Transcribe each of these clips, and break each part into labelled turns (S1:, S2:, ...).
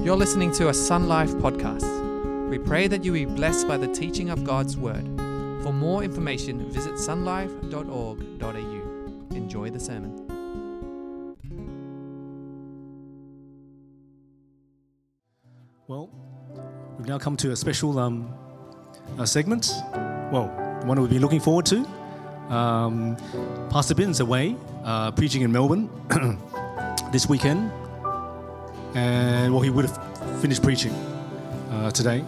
S1: You're listening to a Sun Life podcast. We pray that you be blessed by the teaching of God's Word. For more information, visit sunlife.org.au. Enjoy the sermon.
S2: Well, we've now come to a special segment. Well, one we've been looking forward to. Pastor Bin's away, preaching in Melbourne this weekend. And well, he would have finished preaching today.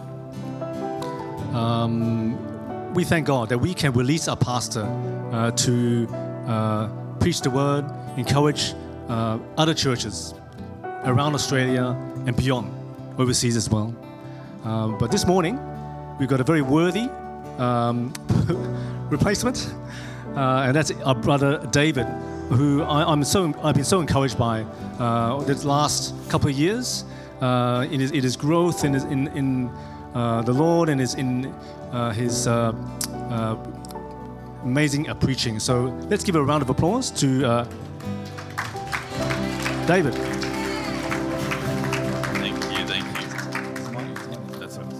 S2: We thank God that we can release our pastor to preach the word, encourage other churches around Australia and beyond, overseas as well. But this morning, we've got a very worthy replacement, and that's our brother David, who I've been so encouraged by the last couple of years in his growth in the Lord and in his amazing preaching. So let's give a round of applause to David.
S3: Thank you. That's right.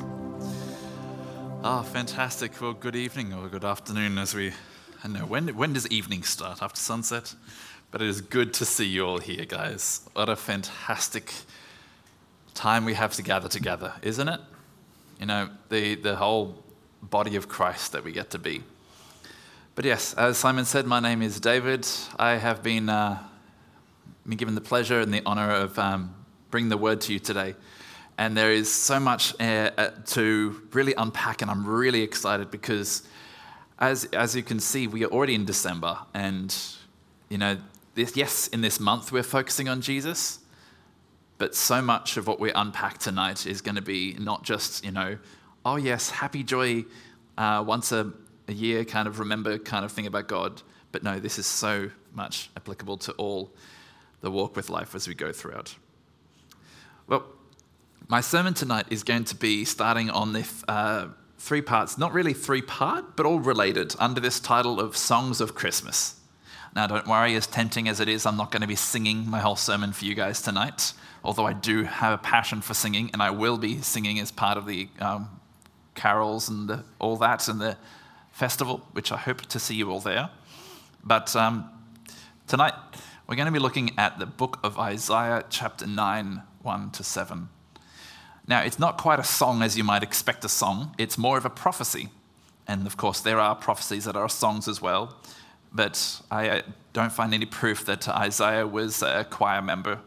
S3: Fantastic. Well, good evening or good afternoon I don't know, when does evening start? After sunset? But it is good to see you all here, guys. What a fantastic time we have to gather together, isn't it? You know, the whole body of Christ that we get to be. But yes, as Simon said, my name is David. I have been given the pleasure and the honor of bringing the word to you today. And there is so much to really unpack, and I'm really excited because as you can see, we are already in December, and you know, in this month we're focusing on Jesus, but so much of what we unpack tonight is going to be not just, oh yes, happy joy, once a year kind of remember kind of thing about God, but no, this is so much applicable to all the walk with life as we go throughout. Well, my sermon tonight is going to be starting on this 3 parts, not really 3-part, but all related under this title of Songs of Christmas. Now, don't worry, as tempting as it is, I'm not going to be singing my whole sermon for you guys tonight, although I do have a passion for singing, and I will be singing as part of the carols and all that and the festival, which I hope to see you all there. But tonight, we're going to be looking at the book of Isaiah, chapter 9, 1-7. Now, it's not quite a song as you might expect a song. It's more of a prophecy. And of course, there are prophecies that are songs as well. But I don't find any proof that Isaiah was a choir member.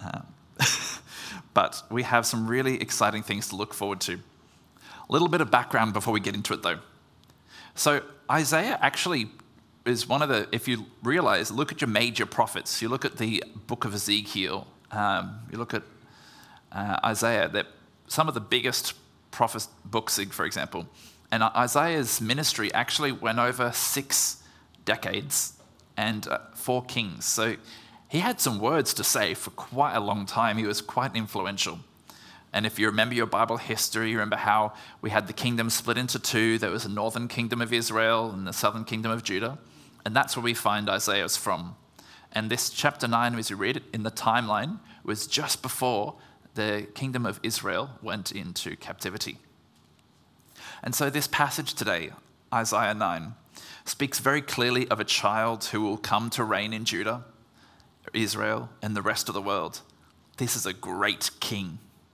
S3: But we have some really exciting things to look forward to. A little bit of background before we get into it, though. So Isaiah actually is one of the, if you realize, look at your major prophets. You look at the book of Ezekiel. You look at Isaiah, that some of the biggest prophet books, for example. And Isaiah's ministry actually went over 6 decades and 4 kings. So he had some words to say for quite a long time. He was quite influential. And if you remember your Bible history, you remember how we had the kingdom split into 2. There was the northern kingdom of Israel and the southern kingdom of Judah. And that's where we find Isaiah's from. And this chapter 9, as you read it in the timeline, was just before the kingdom of Israel went into captivity. And so this passage today, Isaiah 9, speaks very clearly of a child who will come to reign in Judah, Israel, and the rest of the world. This is a great king.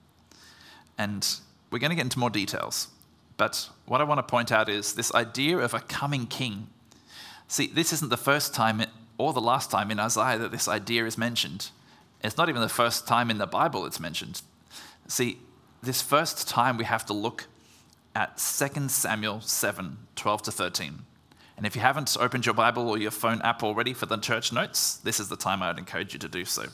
S3: And we're going to get into more details. But what I want to point out is this idea of a coming king. See, this isn't the first time or the last time in Isaiah that this idea is mentioned. It's not even the first time in the Bible it's mentioned. See, this first time we have to look at 2 Samuel 7, 12-13. And if you haven't opened your Bible or your phone app already for the church notes, this is the time I would encourage you to do so.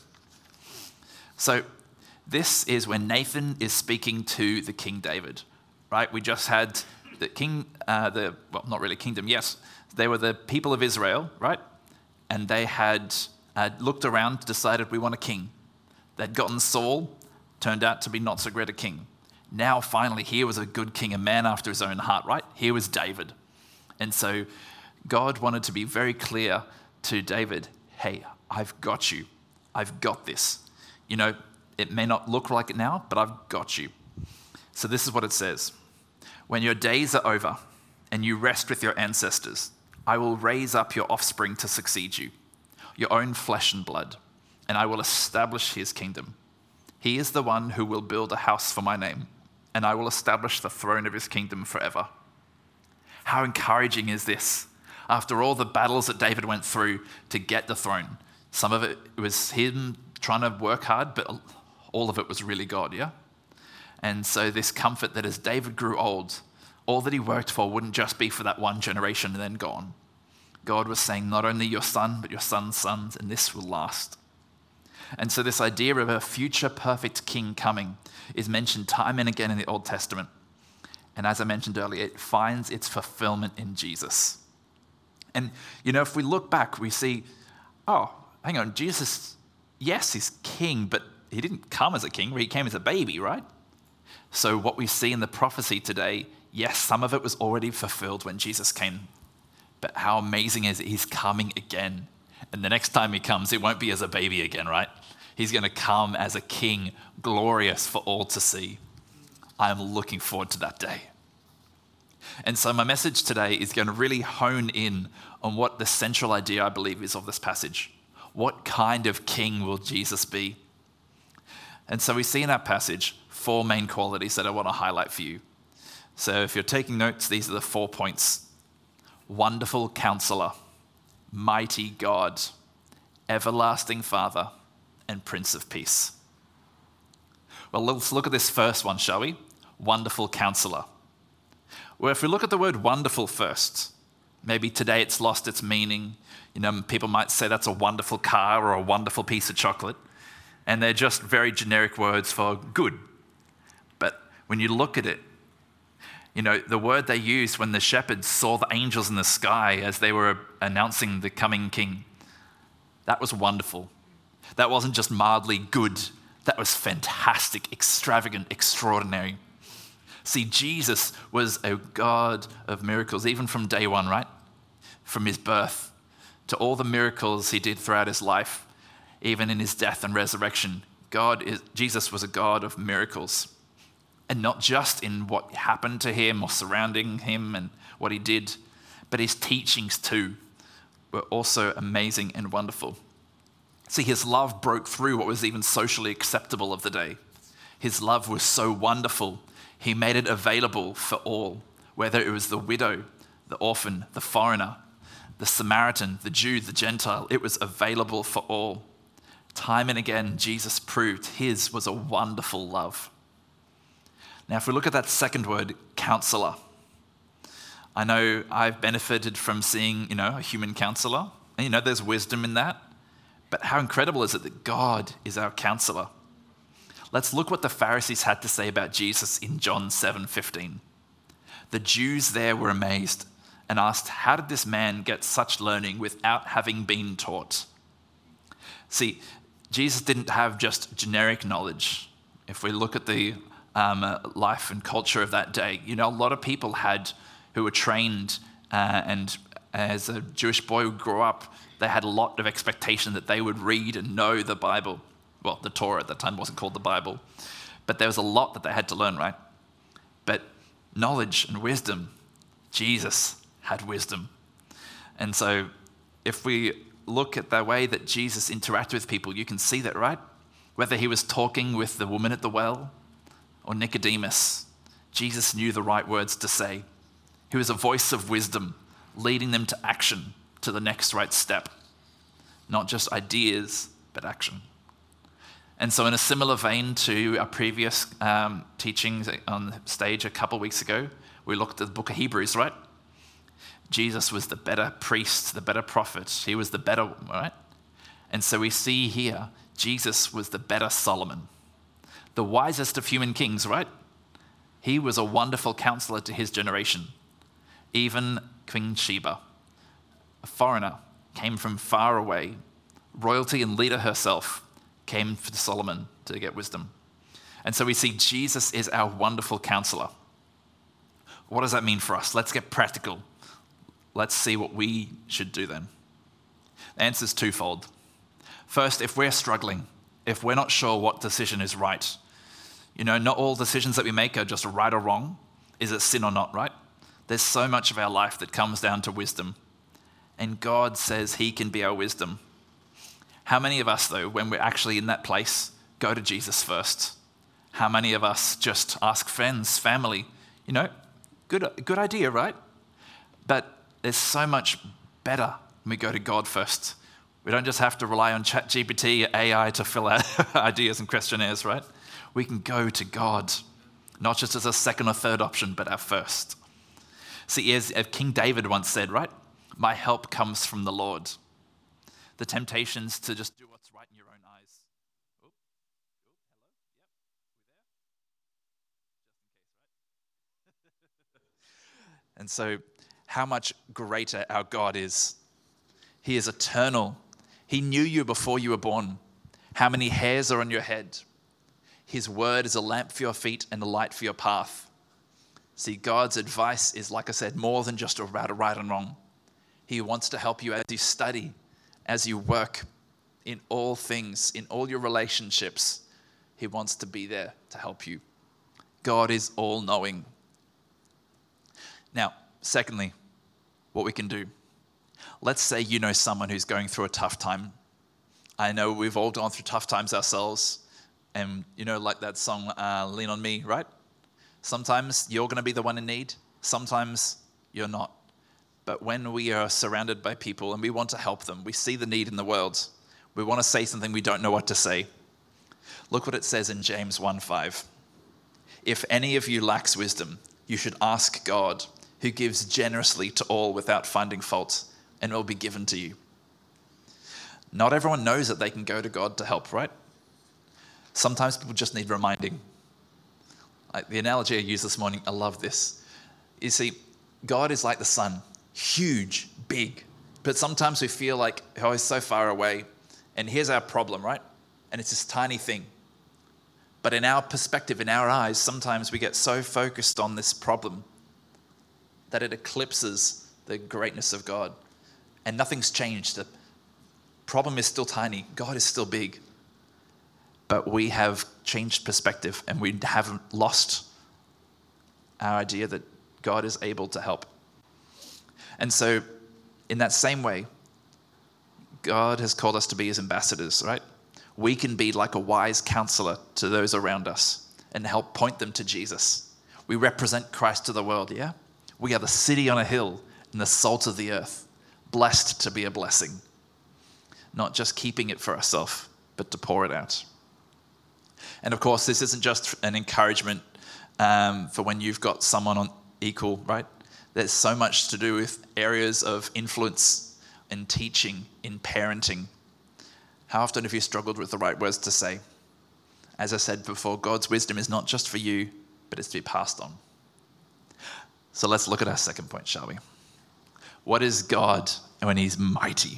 S3: So this is when Nathan is speaking to the King David, right? We just had the king, not really kingdom, yes. They were the people of Israel, right? And they had looked around, decided we want a king. They'd gotten Saul, turned out to be not so great a king. Now, finally, here was a good king, a man after his own heart, right? Here was David. And so God wanted to be very clear to David, hey, I've got you. I've got this. You know, It may not look like it now, but I've got you. So this is what it says. When your days are over and you rest with your ancestors, I will raise up your offspring to succeed you, your own flesh and blood, and I will establish his kingdom. He is the one who will build a house for my name, and I will establish the throne of his kingdom forever. How encouraging is this? After all the battles that David went through to get the throne, some of it was him trying to work hard, but all of it was really God, yeah? And so this comfort that as David grew old, all that he worked for wouldn't just be for that one generation and then gone. God was saying, not only your son, but your son's sons, and this will last. And so this idea of a future perfect king coming is mentioned time and again in the Old Testament. And as I mentioned earlier, it finds its fulfillment in Jesus. And, if we look back, we see, oh, hang on, Jesus, yes, he's king, but he didn't come as a king, he came as a baby, right? So what we see in the prophecy today, yes, some of it was already fulfilled when Jesus came. But how amazing is it? He's coming again. And the next time he comes, it won't be as a baby again, right? He's going to come as a king, glorious for all to see. I am looking forward to that day. And so my message today is going to really hone in on what the central idea I believe is of this passage. What kind of king will Jesus be? And so we see in our passage 4 main qualities that I want to highlight for you. So if you're taking notes, these are the 4 points. Wonderful Counselor, Mighty God, Everlasting Father, and Prince of Peace. Well, let's look at this first one, shall we? Wonderful Counselor. Well, if we look at the word wonderful first, maybe today it's lost its meaning. People might say that's a wonderful car or a wonderful piece of chocolate, and they're just very generic words for good. But when you look at it, the word they used when the shepherds saw the angels in the sky as they were announcing the coming king, that was wonderful. That wasn't just mildly good. That was fantastic, extravagant, extraordinary. See, Jesus was a God of miracles, even from day one, right? From his birth to all the miracles he did throughout his life, even in his death and resurrection. Jesus was a God of miracles. And not just in what happened to him or surrounding him and what he did, but his teachings too were also amazing and wonderful. See, his love broke through what was even socially acceptable of the day. His love was so wonderful, he made it available for all, whether it was the widow, the orphan, the foreigner, the Samaritan, the Jew, the Gentile. It was available for all. Time and again, Jesus proved his was a wonderful love. Now, if we look at that second word, counselor, I know I've benefited from seeing, a human counselor. And, there's wisdom in that. But how incredible is it that God is our counselor? Let's look what the Pharisees had to say about Jesus in John 7:15. The Jews there were amazed and asked, how did this man get such learning without having been taught? See, Jesus didn't have just generic knowledge. If we look at the life and culture of that day, a lot of people who were trained and as a Jewish boy who grew up, they had a lot of expectation that they would read and know the Bible. Well, the Torah at that time wasn't called the Bible, but there was a lot that they had to learn, right? But knowledge and wisdom, Jesus had wisdom. And so if we look at the way that Jesus interacted with people, you can see that, right? Whether he was talking with the woman at the well or Nicodemus, Jesus knew the right words to say. He was a voice of wisdom, leading them to action, to the next right step. Not just ideas, but action. And so in a similar vein to our previous teachings on the stage a couple weeks ago, we looked at the book of Hebrews, right? Jesus was the better priest, the better prophet. He was the better, right? And so we see here, Jesus was the better Solomon, the wisest of human kings, right? He was a wonderful counselor to his generation. Even Queen Sheba, a foreigner, came from far away. Royalty and leader herself came to Solomon to get wisdom. And so we see Jesus is our wonderful counselor. What does that mean for us? Let's get practical. Let's see what we should do then. The answer is twofold. First, if we're struggling, if we're not sure what decision is right. Not all decisions that we make are just right or wrong. Is it sin or not, right? There's so much of our life that comes down to wisdom. And God says he can be our wisdom. How many of us, though, when we're actually in that place, go to Jesus first? How many of us just ask friends, family? Good idea, right? But there's so much better when we go to God first. We don't just have to rely on ChatGPT, AI to fill out ideas and questionnaires, right? We can go to God, not just as a second or third option, but our first. See, as King David once said, right? My help comes from the Lord. The temptations to just do what's right in your own eyes. Hello? Yep, we there? And so, how much greater our God is. He is eternal. He knew you before you were born. How many hairs are on your head? His word is a lamp for your feet and a light for your path. See, God's advice is, like I said, more than just about a right and wrong. He wants to help you as you study, as you work, in all things, in all your relationships. He wants to be there to help you. God is all-knowing. Now, secondly, what we can do. Let's say you know someone who's going through a tough time. I know we've all gone through tough times ourselves. And like that song, Lean on Me, right? Sometimes you're going to be the one in need. Sometimes you're not. But when we are surrounded by people and we want to help them, we see the need in the world, we want to say something, we don't know what to say. Look what it says in James 1:5. If any of you lacks wisdom, you should ask God, who gives generously to all without finding fault, and it will be given to you. Not everyone knows that they can go to God to help, right? Sometimes people just need reminding. Like the analogy I used this morning, I love this. You see, God is like the sun, huge, big, but sometimes we feel like, oh, he's so far away. And here's our problem, right? And it's this tiny thing. But in our perspective, in our eyes, sometimes we get so focused on this problem that it eclipses the greatness of God. And nothing's changed. The problem is still tiny. God is still big. But we have changed perspective and we haven't lost our idea that God is able to help. And so in that same way, God has called us to be his ambassadors, right? We can be like a wise counselor to those around us and help point them to Jesus. We represent Christ to the world, yeah? We are the city on a hill and the salt of the earth, blessed to be a blessing. Not just keeping it for ourselves, but to pour it out. And of course, this isn't just an encouragement for when you've got someone on equal, right? There's so much to do with areas of influence in teaching, in parenting. How often have you struggled with the right words to say? As I said before, God's wisdom is not just for you, but it's to be passed on. So let's look at our second point, shall we? What is God when he's mighty?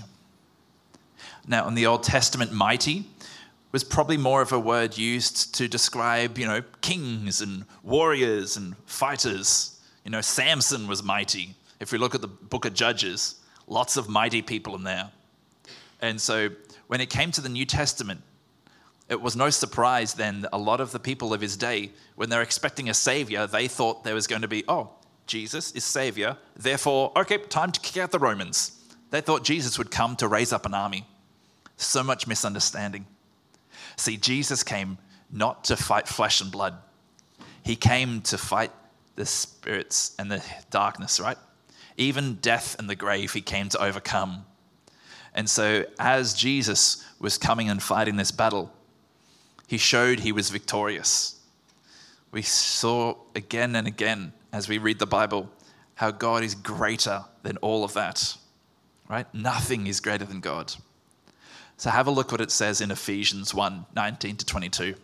S3: Now, in the Old Testament, mighty was probably more of a word used to describe, kings and warriors and fighters. Samson was mighty. If we look at the book of Judges, lots of mighty people in there. And so when it came to the New Testament, it was no surprise then that a lot of the people of his day, when they're expecting a savior, they thought there was going to be, Jesus is savior, therefore, okay, time to kick out the Romans. They thought Jesus would come to raise up an army. So much misunderstanding. See, Jesus came not to fight flesh and blood. He came to fight the spirits and the darkness, right? Even death and the grave he came to overcome. And so as Jesus was coming and fighting this battle, he showed he was victorious. We saw again and again as we read the Bible how God is greater than all of that, right? Nothing is greater than God. So have a look what it says in Ephesians 1:19-22.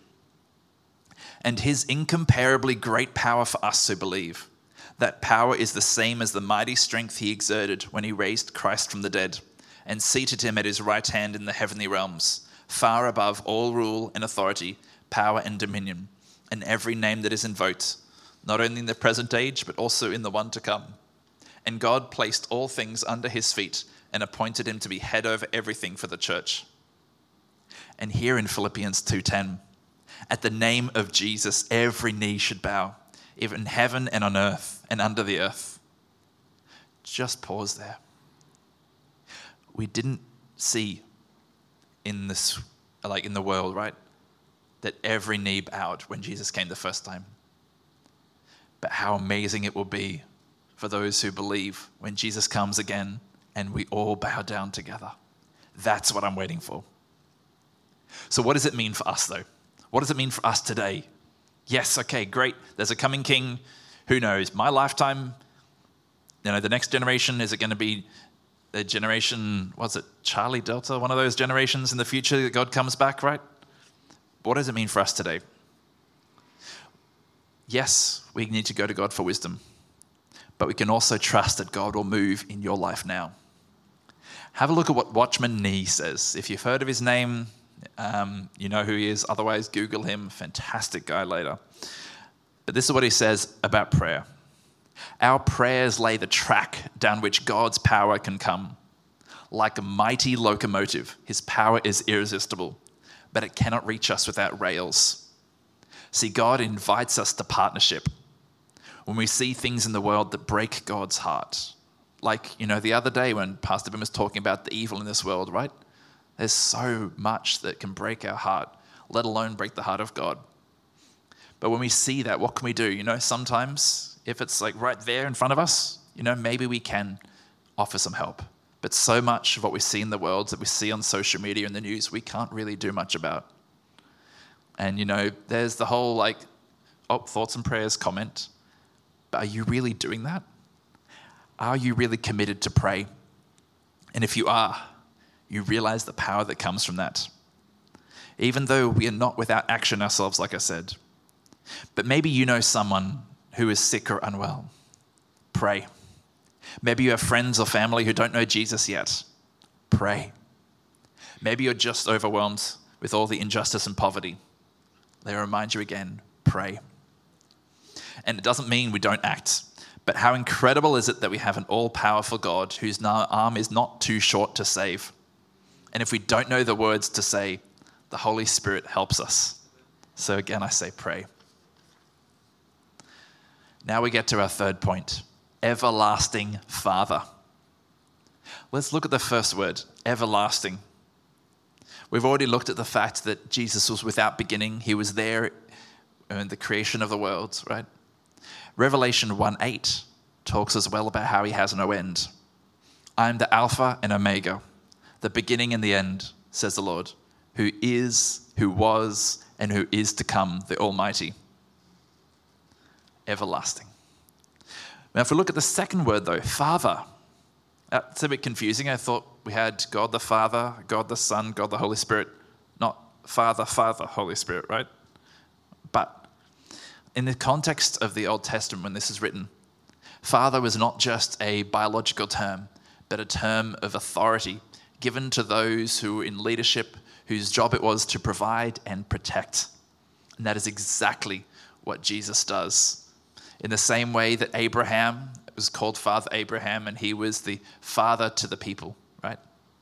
S3: And his incomparably great power for us who believe. That power is the same as the mighty strength he exerted when he raised Christ from the dead and seated him at his right hand in the heavenly realms, far above all rule and authority, power and dominion, and every name that is invoked, not only in the present age, but also in the one to come. And God placed all things under his feet and appointed him to be head over everything for the church. And here in Philippians 2:10, at the name of Jesus, every knee should bow, even in heaven and on earth and under the earth. Just pause there. We didn't see in this, like in the world, right, that every knee bowed when Jesus came the first time. But how amazing it will be for those who believe when Jesus comes again and we all bow down together. That's what I'm waiting for. So what does it mean for us, though? What does it mean for us today? Yes, okay, great. There's a coming king. Who knows? My lifetime, the next generation, is it going to be a generation, what's it, Charlie Delta, one of those generations in the future that God comes back, right? What does it mean for us today? Yes, we need to go to God for wisdom, but we can also trust that God will move in your life now. Have a look at what Watchman Nee says. If you've heard of his name, you know who he is. Otherwise, Google him. Fantastic guy later. But this is what he says about prayer. Our prayers lay the track down which God's power can come. Like a mighty locomotive, his power is irresistible, but it cannot reach us without rails. See, God invites us to partnership. When we see things in the world that break God's heart, like, the other day when Pastor Bim was talking about the evil in this world, right? There's so much that can break our heart, let alone break the heart of God. But when we see that, what can we do? Sometimes if it's like right there in front of us, maybe we can offer some help. But so much of what we see in the world, that we see on social media and the news, we can't really do much about. And, there's the whole thoughts and prayers comment. But are you really doing that? Are you really committed to pray? And if you are, you realize the power that comes from that. Even though we are not without action ourselves, like I said. But maybe you know someone who is sick or unwell. Pray. Maybe you have friends or family who don't know Jesus yet. Pray. Maybe you're just overwhelmed with all the injustice and poverty. They remind you again, pray. And it doesn't mean we don't act. But how incredible is it that we have an all-powerful God whose arm is not too short to save. And if we don't know the words to say, the Holy Spirit helps us. So again, I say pray. Now we get to our third point, everlasting Father. Let's look at the first word, everlasting. We've already looked at the fact that Jesus was without beginning. He was there in the creation of the world, right? Revelation 1:8 talks as well about how he has no end. I am the Alpha and Omega, the beginning and the end, says the Lord, who is, who was, and who is to come, the Almighty. Everlasting. Now, if we look at the second word, though, Father, that's a bit confusing. I thought we had God the Father, God the Son, God the Holy Spirit, not Father, Holy Spirit, right? But in the context of the Old Testament, when this is written, Father was not just a biological term, but a term of authority given to those who were in leadership, whose job it was to provide and protect. And that is exactly what Jesus does. In the same way that Abraham was called Father Abraham, and he was the father to the people, right?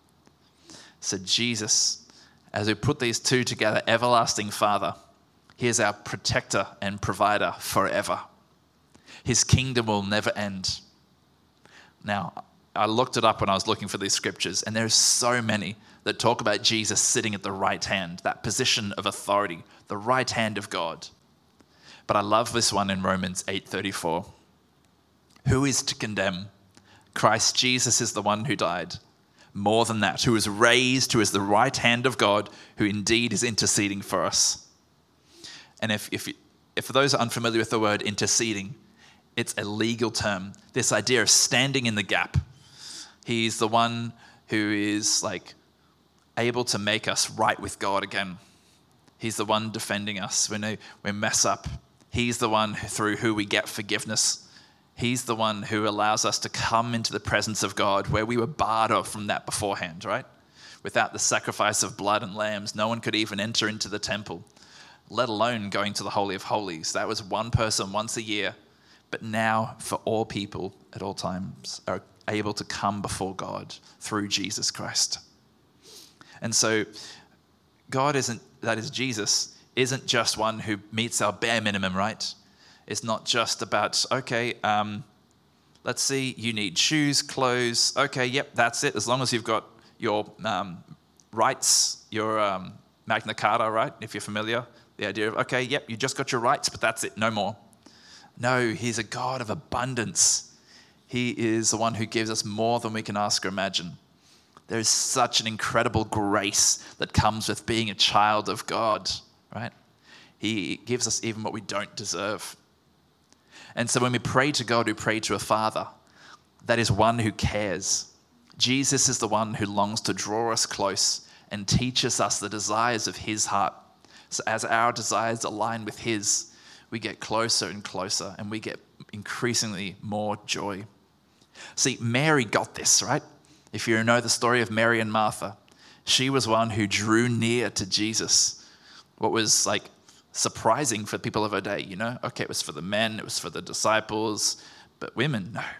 S3: So Jesus, as we put these two together, everlasting Father, he is our protector and provider forever. His kingdom will never end. Now, I looked it up when I was looking for these scriptures, and there's so many that talk about Jesus sitting at the right hand, that position of authority, the right hand of God. But I love this one in Romans 8:34. Who is to condemn? Christ Jesus is the one who died. More than that, who is raised, who is the right hand of God, who indeed is interceding for us. And if for those who are unfamiliar with the word interceding, it's a legal term. This idea of standing in the gap. He's the one who is able to make us right with God again. He's the one defending us when we mess up. He's the one through who we get forgiveness. He's the one who allows us to come into the presence of God where we were barred off from that beforehand, right? Without the sacrifice of blood and lambs, no one could even enter into the temple, let alone going to the Holy of Holies. That was one person once a year. But now, for all people at all times, are able to come before God through Jesus Christ. And so God that is Jesus, isn't just one who meets our bare minimum, right? It's not just about, okay, let's see, you need shoes, clothes. Okay, yep, that's it. As long as you've got your rights, your Magna Carta, right? If you're familiar, the idea of, okay, yep, you just got your rights, but that's it, no more. No, he's a God of abundance. He is the one who gives us more than we can ask or imagine. There is such an incredible grace that comes with being a child of God, right? He gives us even what we don't deserve. And so when we pray to God, we pray to a Father. That is one who cares. Jesus is the one who longs to draw us close and teaches us the desires of his heart. So as our desires align with his, we get closer and closer, and we get increasingly more joy. See, Mary got this, right? If you know the story of Mary and Martha, she was one who drew near to Jesus. What was like surprising for people of her day, you know? Okay, it was for the men, it was for the disciples, but women, no.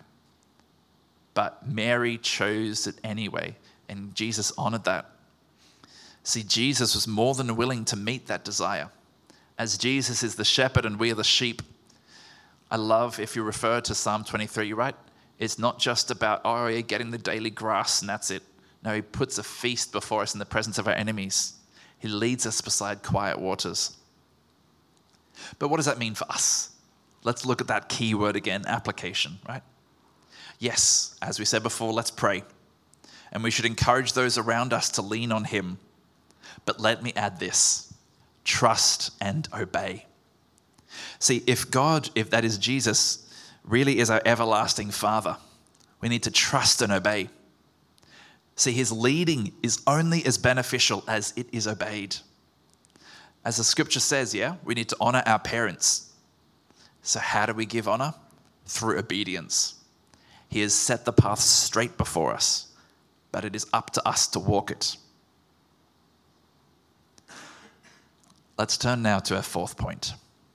S3: But Mary chose it anyway, and Jesus honored that. See, Jesus was more than willing to meet that desire. As Jesus is the shepherd and we are the sheep, I love if you refer to Psalm 23, right? It's not just about, oh, yeah, getting the daily grass and that's it. No, he puts a feast before us in the presence of our enemies. He leads us beside quiet waters. But what does that mean for us? Let's look at that key word again, application, right? Yes, as we said before, let's pray. And we should encourage those around us to lean on him. But let me add this, trust and obey. See, if God, if that is Jesus, really is our everlasting Father, we need to trust and obey. See, his leading is only as beneficial as it is obeyed. As the scripture says, we need to honor our parents. So how do we give honor? Through obedience. He has set the path straight before us, but it is up to us to walk it. Let's turn now to our fourth point.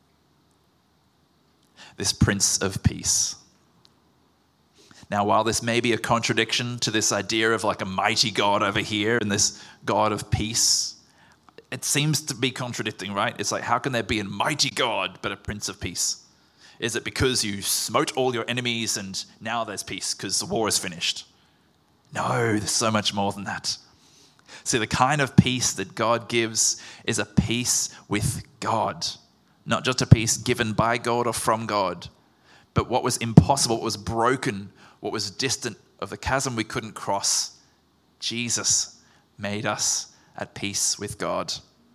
S3: This Prince of Peace. Now, while this may be a contradiction to this idea of like a mighty God over here and this God of peace, it seems to be contradicting, right? It's like, how can there be a mighty God but a Prince of Peace? Is it because you smote all your enemies and now there's peace because the war is finished? No, there's so much more than that. See, the kind of peace that God gives is a peace with God. Not just a peace given by God or from God, but what was impossible, what was broken, what was distant of the chasm we couldn't cross. Jesus made us at peace with God.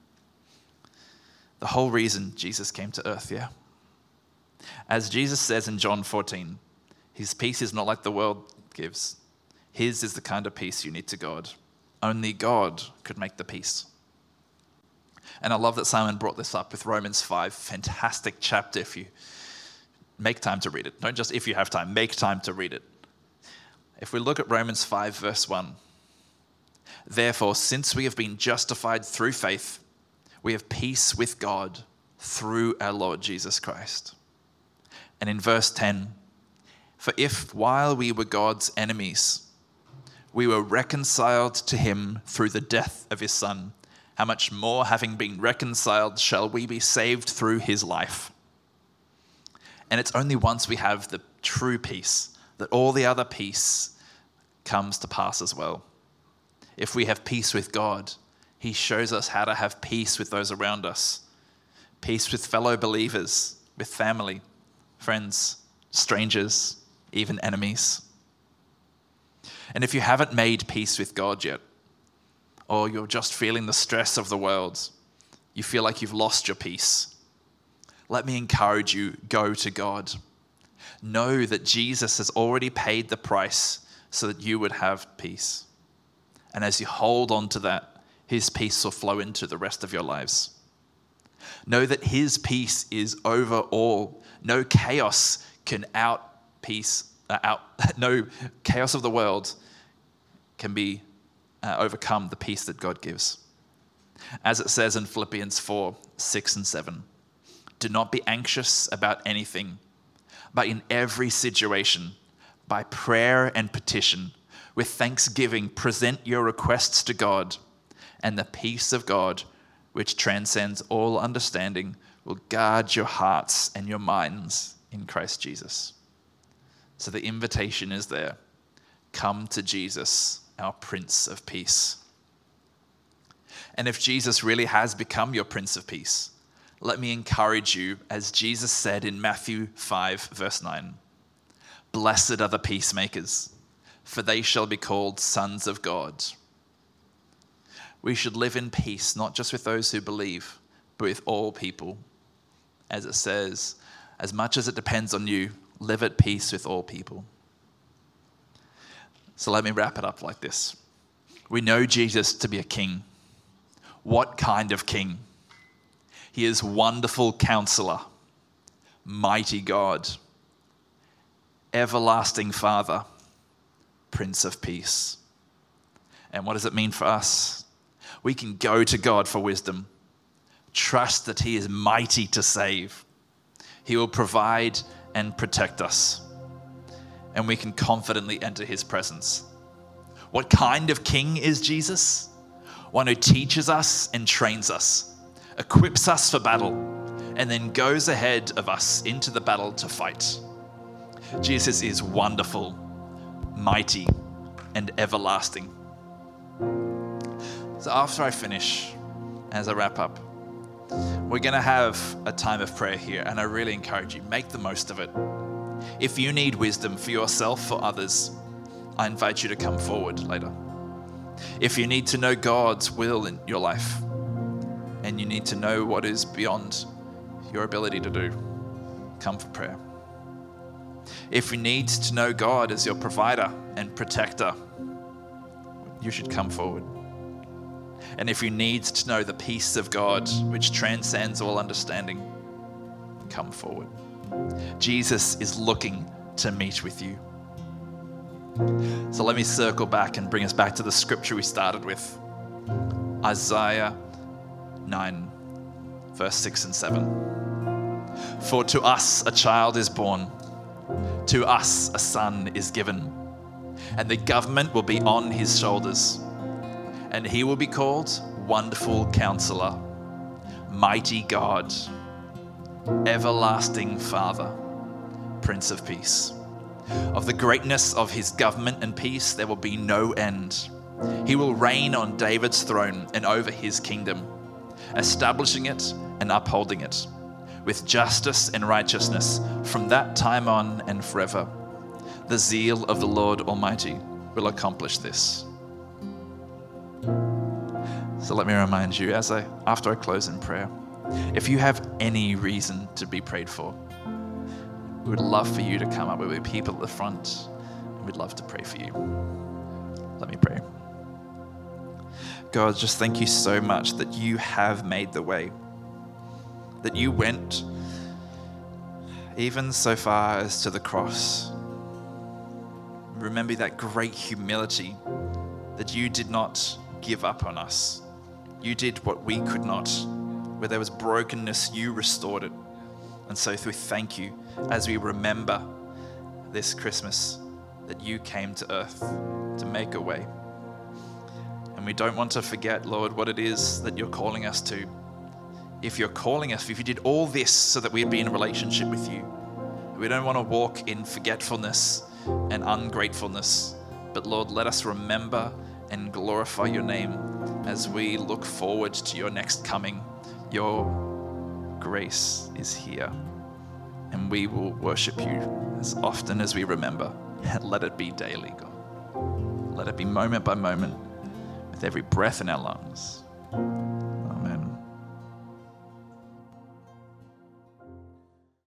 S3: The whole reason Jesus came to earth, As Jesus says in John 14, his peace is not like the world gives. His is the kind of peace unique to God. Only God could make the peace. And I love that Simon brought this up with Romans 5. Fantastic chapter if you make time to read it. Don't just if you have time, make time to read it. If we look at Romans 5 verse 1. Therefore, since we have been justified through faith, we have peace with God through our Lord Jesus Christ. And in verse 10, for if while we were God's enemies, we were reconciled to him through the death of his Son, how much more, having been reconciled, shall we be saved through his life? And it's only once we have the true peace that all the other peace comes to pass as well. If we have peace with God, he shows us how to have peace with those around us. Peace with fellow believers, with family, friends, strangers, even enemies. And if you haven't made peace with God yet, or you're just feeling the stress of the world, you feel like you've lost your peace, let me encourage you, go to God. Know that Jesus has already paid the price so that you would have peace. And as you hold on to that, his peace will flow into the rest of your lives. Know that his peace is over all. No chaos can no chaos of the world can be overcome the peace that God gives. As it says in Philippians 4, 6 and 7, do not be anxious about anything, but in every situation, by prayer and petition, with thanksgiving, present your requests to God, And the peace of God, which transcends all understanding, will guard your hearts and your minds in Christ Jesus. So the invitation is there. Come to Jesus, our Prince of Peace. And if Jesus really has become your Prince of Peace, let me encourage you, as Jesus said in Matthew 5, verse 9, "Blessed are the peacemakers, for they shall be called sons of God." We should live in peace, not just with those who believe, but with all people. As it says, as much as it depends on you, live at peace with all people. So let me wrap it up like this. We know Jesus to be a king. What kind of king? He is wonderful counselor, mighty God, everlasting Father, Prince of Peace. And what does it mean for us? We can go to God for wisdom, trust that He is mighty to save. He will provide and protect us, and we can confidently enter His presence. What kind of king is Jesus? One who teaches us and trains us, equips us for battle, and then goes ahead of us into the battle to fight. Jesus is wonderful, mighty, and everlasting. So after I finish, as I wrap up, we're going to have a time of prayer here, and I really encourage you, make the most of it. If you need wisdom for yourself or others, I invite you to come forward later. If you need to know God's will in your life, and you need to know what is beyond your ability to do, come for prayer. If you need to know God as your provider and protector, you should come forward. And if you need to know the peace of God, which transcends all understanding, come forward. Jesus is looking to meet with you. So let me circle back and bring us back to the scripture we started with. Isaiah 9, verse 6 and 7. For to us a child is born, to us a son is given, and the government will be on his shoulders. And he will be called Wonderful Counselor, Mighty God, Everlasting Father, Prince of Peace. Of the greatness of his government and peace there will be no end. He will reign on David's throne and over his kingdom, establishing it and upholding it with justice and righteousness from that time on and forever. The zeal of the Lord Almighty will accomplish this. So let me remind you, after I close in prayer, if you have any reason to be prayed for, we would love for you to come up. We'll be people at the front, and we'd love to pray for you. Let me pray. God, just thank you so much that you have made the way, that you went even so far as to the cross. Remember that great humility, that you did not give up on us. You did what we could not. Where there was brokenness, you restored it. And so we thank you as we remember this Christmas that you came to earth to make a way. And we don't want to forget, Lord, what it is that you're calling us to. If you're calling us, if you did all this so that we'd be in a relationship with you, we don't want to walk in forgetfulness and ungratefulness. But Lord, let us remember and glorify your name as we look forward to your next coming. Your grace is here, and we will worship you as often as we remember. Let it be daily, God. Let it be moment by moment with every breath in our lungs.